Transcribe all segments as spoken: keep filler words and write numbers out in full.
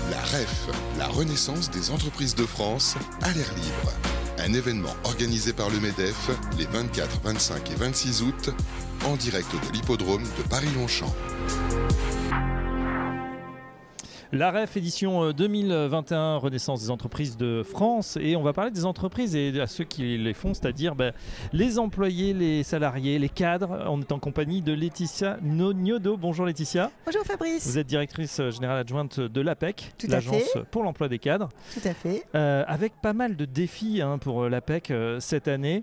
La R E F, la renaissance des entreprises de France, à l'air libre. Un événement organisé par le MEDEF les vingt-quatre, vingt-cinq et vingt-six août, en direct de l'hippodrome de Paris-Longchamp. La R E F édition deux mille vingt et un, Renaissance des entreprises de France, et on va parler des entreprises et à ceux qui les font, c'est-à-dire ben, les employés, les salariés, les cadres. On est en compagnie de Laetitia Nognodo. Bonjour Laetitia. Bonjour Fabrice. Vous êtes directrice générale adjointe de l'A P E C, Tout à l'agence fait. pour l'emploi des cadres. Tout à fait. Euh, avec pas mal de défis hein, pour l'A P E C euh, cette année.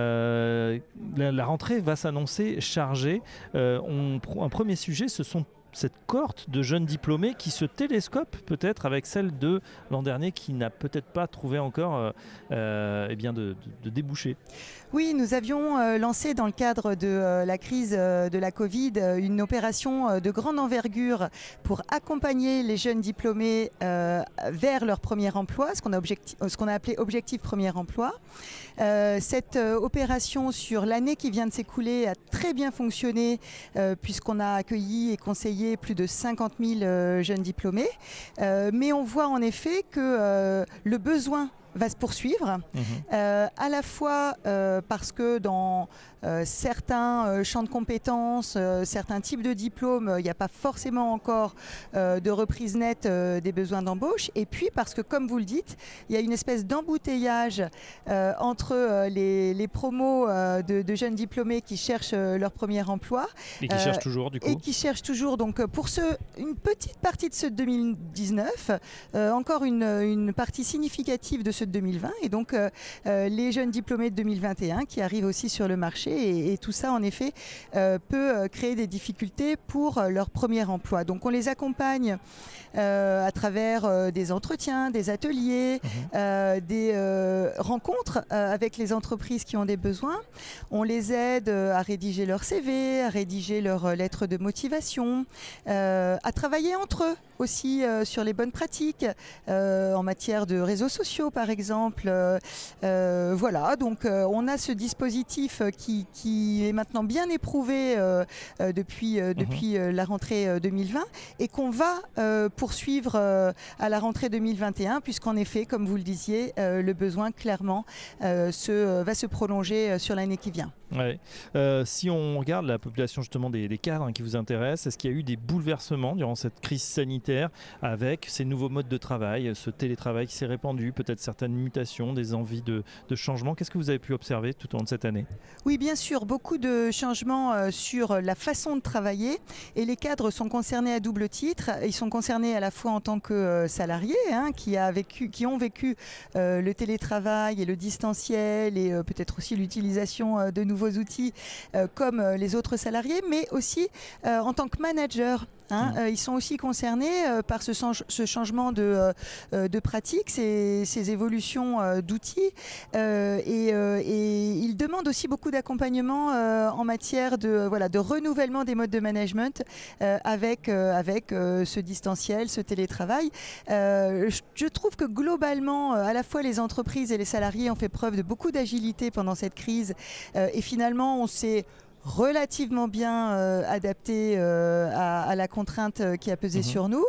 Euh, la, la rentrée va s'annoncer chargée. Euh, on, un premier sujet, ce sont cette cohorte de jeunes diplômés qui se télescope peut-être avec celle de l'an dernier qui n'a peut-être pas trouvé encore euh, euh, eh bien de, de, de débouchés. Oui, nous avions euh, lancé dans le cadre de euh, la crise euh, de la Covid euh, une opération euh, de grande envergure pour accompagner les jeunes diplômés euh, vers leur premier emploi, ce qu'on a, objectif, ce qu'on a appelé Objectif Premier Emploi. Euh, cette euh, opération sur l'année qui vient de s'écouler a très bien fonctionné euh, puisqu'on a accueilli et conseillé plus de cinquante mille euh, jeunes diplômés. Euh, mais on voit en effet que euh, le besoin va se poursuivre, mmh. euh, à la fois euh, parce que dans euh, certains euh, champs de compétences, euh, certains types de diplômes, il n'y a pas forcément encore euh, de reprise nette euh, des besoins d'embauche, et puis parce que, comme vous le dites, il y a une espèce d'embouteillage euh, entre euh, les, les promos euh, de, de jeunes diplômés qui cherchent euh, leur premier emploi. Et qui euh, cherchent toujours, du coup. Et qui cherchent toujours, donc pour ce, une petite partie de ce deux mille dix-neuf, euh, encore une, une partie significative de ce deux mille vingt, et donc euh, euh, les jeunes diplômés de deux mille vingt et un qui arrivent aussi sur le marché, et, et tout ça en effet euh, peut euh, créer des difficultés pour euh, leur premier emploi. Donc on les accompagne euh, à travers euh, des entretiens, des ateliers, mmh. euh, des euh, rencontres euh, avec les entreprises qui ont des besoins. On les aide euh, à rédiger leur C V, à rédiger leur euh, lettre de motivation, euh, à travailler entre eux aussi euh, sur les bonnes pratiques euh, en matière de réseaux sociaux par exemple. Euh, euh, voilà, donc euh, on a ce dispositif qui, qui est maintenant bien éprouvé euh, euh, depuis, euh, mmh. depuis euh, la rentrée euh, deux mille vingt, et qu'on va euh, poursuivre euh, à la rentrée deux mille vingt et un, puisqu'en effet, comme vous le disiez, euh, le besoin clairement euh, se, euh, va se prolonger euh, sur l'année qui vient. Ouais. Euh, si on regarde la population justement des, des cadres hein, qui vous intéressent, est-ce qu'il y a eu des bouleversements durant cette crise sanitaire avec ces nouveaux modes de travail, ce télétravail qui s'est répandu, peut-être certaines mutations, des envies de, de changement? Qu'est-ce que vous avez pu observer tout au long de cette année? Oui, bien sûr, beaucoup de changements euh, sur la façon de travailler, et les cadres sont concernés à double titre. Ils sont concernés à la fois en tant que euh, salariés hein, qui, a vécu, qui ont vécu euh, le télétravail et le distanciel, et euh, peut-être aussi l'utilisation euh, de nouveaux outils euh, comme euh, les autres salariés, mais aussi euh, en tant que manager. Hein, mmh. euh, ils sont aussi concernés euh, par ce, ce changement de, euh, de pratique, ces, ces évolutions euh, d'outils, euh, et, euh, et ils demandent aussi beaucoup d'accompagnement euh, en matière de, voilà, de renouvellement des modes de management euh, avec, euh, avec euh, ce distanciel, ce télétravail. Euh, je, je trouve que globalement, à la fois les entreprises et les salariés ont fait preuve de beaucoup d'agilité pendant cette crise, euh, et finalement on s'est relativement bien euh, adapté euh, à, à la contrainte euh, qui a pesé mmh. sur nous.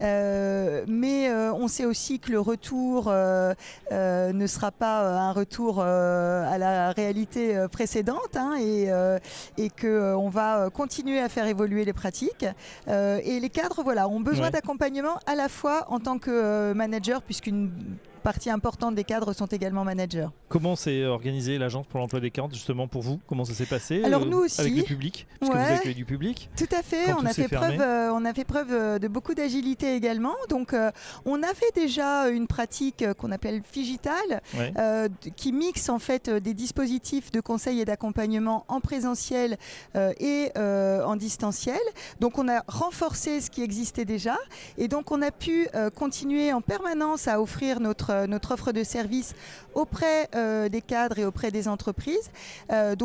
Euh, mais euh, on sait aussi que le retour euh, euh, ne sera pas euh, un retour euh, à la réalité euh, précédente, hein, et, euh, et qu'on euh, va continuer à faire évoluer les pratiques. Euh, et les cadres voilà, ont besoin ouais. d'accompagnement à la fois en tant que euh, manager, puisqu'une partie importante des cadres sont également managers. Comment s'est organisée l'agence pour l'emploi des cadres justement pour vous? Comment ça s'est passé? Alors nous aussi, avec le public, parce ouais, que vous accueillez du public. Tout à fait. On a fait preuve, euh, on a fait preuve de beaucoup d'agilité également. Donc, euh, on avait déjà une pratique qu'on appelle Figital, ouais. euh, qui mixe en fait des dispositifs de conseil et d'accompagnement en présentiel euh, et euh, en distanciel. Donc, on a renforcé ce qui existait déjà, et donc on a pu euh, continuer en permanence à offrir notre notre offre de service auprès euh, des cadres et auprès des entreprises. Euh, donc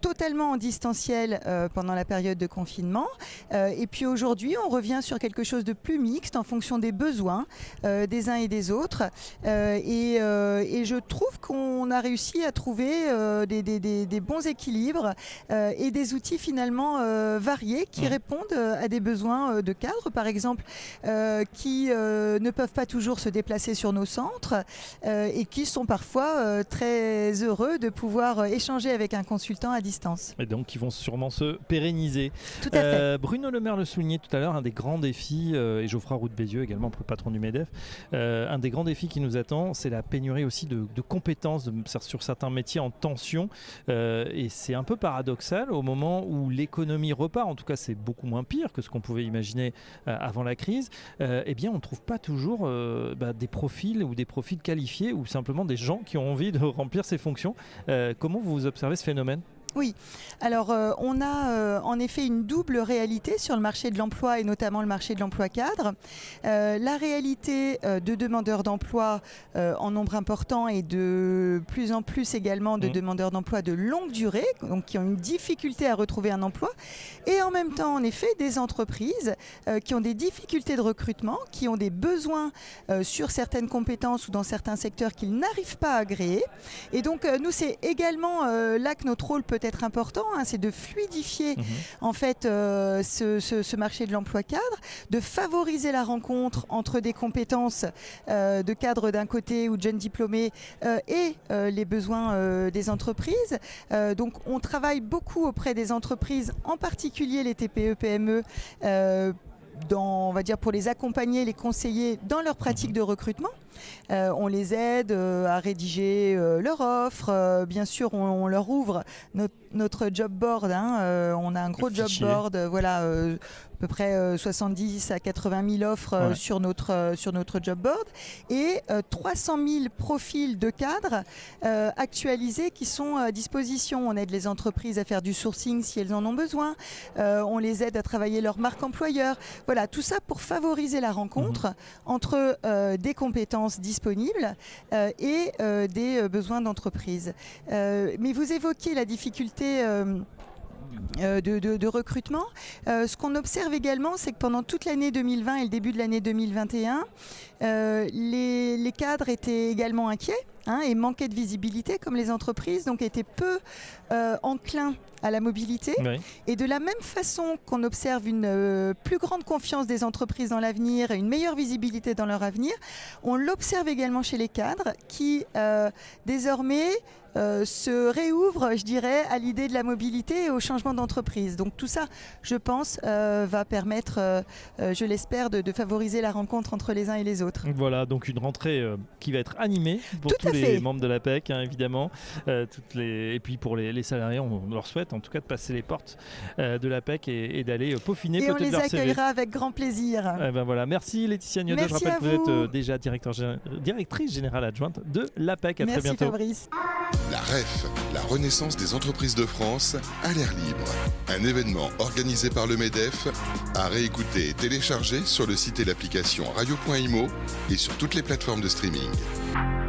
totalement en distanciel euh, pendant la période de confinement. Euh, et puis aujourd'hui, on revient sur quelque chose de plus mixte en fonction des besoins euh, des uns et des autres. Euh, et, euh, et je trouve qu'on a réussi à trouver euh, des, des, des, des bons équilibres euh, et des outils finalement euh, variés qui mmh. répondent à des besoins de cadres, par exemple, euh, qui euh, ne peuvent pas toujours se déplacer sur nos centres euh, et qui sont parfois euh, très heureux de pouvoir échanger avec un consultant à distance. Et donc qui vont sûrement se pérenniser. Tout à fait. Euh, Bruno Le Maire le soulignait tout à l'heure, un des grands défis, euh, et Geoffroy Roux de Bézieux également, patron du MEDEF, euh, un des grands défis qui nous attend, c'est la pénurie aussi de, de compétences de, sur certains métiers en tension. Euh, et c'est un peu paradoxal au moment où l'économie repart, en tout cas c'est beaucoup moins pire que ce qu'on pouvait imaginer euh, avant la crise, euh, eh bien on ne trouve pas toujours euh, bah, des profils ou des profils qualifiés ou simplement des gens qui ont envie de remplir ces fonctions. Euh, comment vous observez ce phénomène ? Oui, alors euh, on a euh, en effet une double réalité sur le marché de l'emploi et notamment le marché de l'emploi cadre. Euh, la réalité euh, de demandeurs d'emploi euh, en nombre important et de plus en plus également de mmh. demandeurs d'emploi de longue durée, donc qui ont une difficulté à retrouver un emploi, et en même temps en effet des entreprises euh, qui ont des difficultés de recrutement, qui ont des besoins euh, sur certaines compétences ou dans certains secteurs qu'ils n'arrivent pas à agréer. Et donc euh, nous c'est également euh, là que notre rôle peut être important, hein, c'est de fluidifier mmh. en fait euh, ce, ce, ce marché de l'emploi cadre, de favoriser la rencontre entre des compétences euh, de cadres d'un côté ou de jeunes diplômés euh, et euh, les besoins euh, des entreprises. Euh, donc on travaille beaucoup auprès des entreprises, en particulier les T P E P M E, euh, dans, on va dire pour les accompagner, les conseiller dans leur pratique de recrutement. Euh, on les aide euh, à rédiger euh, leur offre. Euh, bien sûr, on, on leur ouvre notre, notre job board. Hein, euh, on a un gros job board, euh, voilà, euh, à peu près euh, soixante-dix à quatre-vingt mille offres euh, ouais. sur, notre, euh, sur notre job board et euh, trois cent mille profils de cadres euh, actualisés qui sont à disposition. On aide les entreprises à faire du sourcing si elles en ont besoin. Euh, on les aide à travailler leur marque employeur. Voilà, tout ça pour favoriser la rencontre mmh. entre euh, des compétences disponibles euh, et euh, des euh, besoins d'entreprise. Euh, mais vous évoquez la difficulté euh, Euh, de, de, de recrutement. Euh, ce qu'on observe également, c'est que pendant toute l'année deux mille vingt et le début de l'année deux mille vingt et un, euh, les, les cadres étaient également inquiets hein, et manquaient de visibilité, comme les entreprises, donc étaient peu euh, enclins à la mobilité. Oui. Et de la même façon qu'on observe une euh, plus grande confiance des entreprises dans l'avenir et une meilleure visibilité dans leur avenir, on l'observe également chez les cadres qui, euh, désormais, Euh, se réouvre, je dirais, à l'idée de la mobilité et au changement d'entreprise. Donc tout ça, je pense, euh, va permettre, euh, euh, je l'espère, de, de favoriser la rencontre entre les uns et les autres. Voilà, donc une rentrée euh, qui va être animée pour tout tous les fait. membres de l'A P E C, hein, évidemment. Euh, toutes les... Et puis pour les, les salariés, on leur souhaite en tout cas de passer les portes euh, de l'A P E C et, et d'aller peaufiner et peut-être leur C V. Et on les accueillera avec grand plaisir. Eh ben voilà. Merci Laetitia Gnodot. Je rappelle que vous êtes euh, déjà directeur, directrice générale adjointe de l'A P E C. À Merci très bientôt. Fabrice. La R E F, la Renaissance des entreprises de France, à l'air libre. Un événement organisé par le MEDEF, à réécouter et télécharger sur le site et l'application radio point imo et sur toutes les plateformes de streaming.